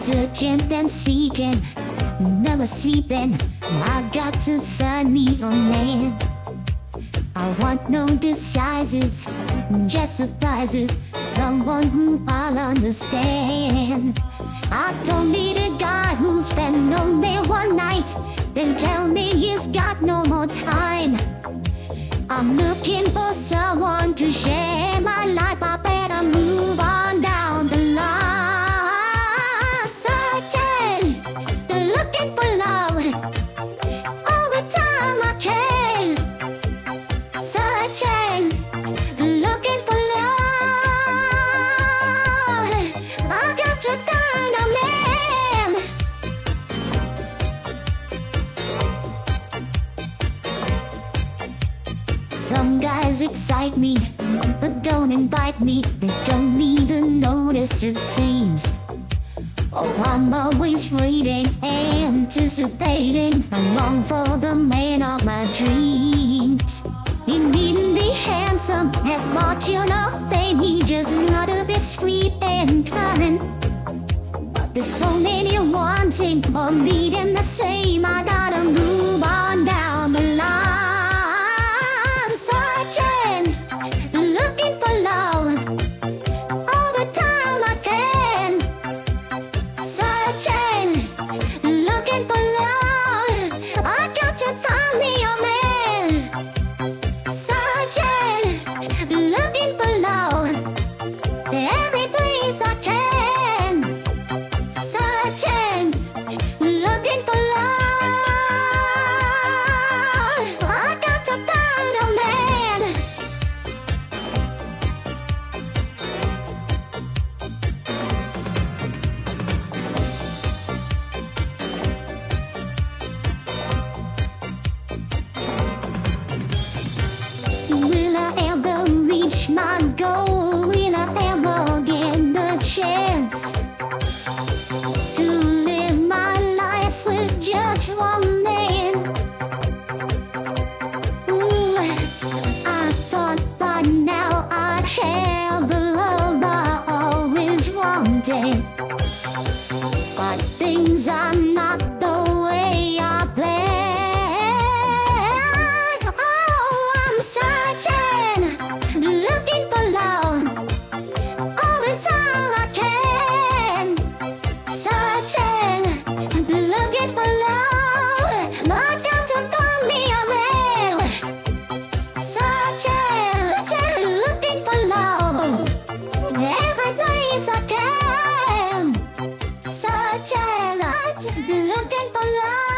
searching and seeking, never sleeping. I got to find me a man. I want no disguises, just surprises, someone who I'll understand. I don't need a guy who's spent only one night, then tell me he's got no more time. I'm looking for someone to share my life. I better move on down the line. Searching, looking for love, all the time I can. Searching, looking for love, I got to find a man. Some guys excite me, but don't invite me. They don't even notice, it seems. Oh, I'm always waiting, anticipating. I long for the man of my dreams. He needn't be handsome and fortune or fame. He just gotta be sweet and kind. But there's so many wanting or needing the same. I gotta move on down the line. Searching, looking for love, all the time I can. Searching, looking for love, I got to find me a man. Searching, looking for love, every place I can. Searching, looking for love, I got to find a man. Will I ever reach my goal? Will I ever get the chance to live my life with just one man? Ooh, I thought by now I'd have the love I always wanted, but things are not the way I planned. Oh, I'm searching, looking for love, all the time I can. Searching, looking for love, I got to find me a man. Searching, looking for love, every place I can. Searching, looking for love.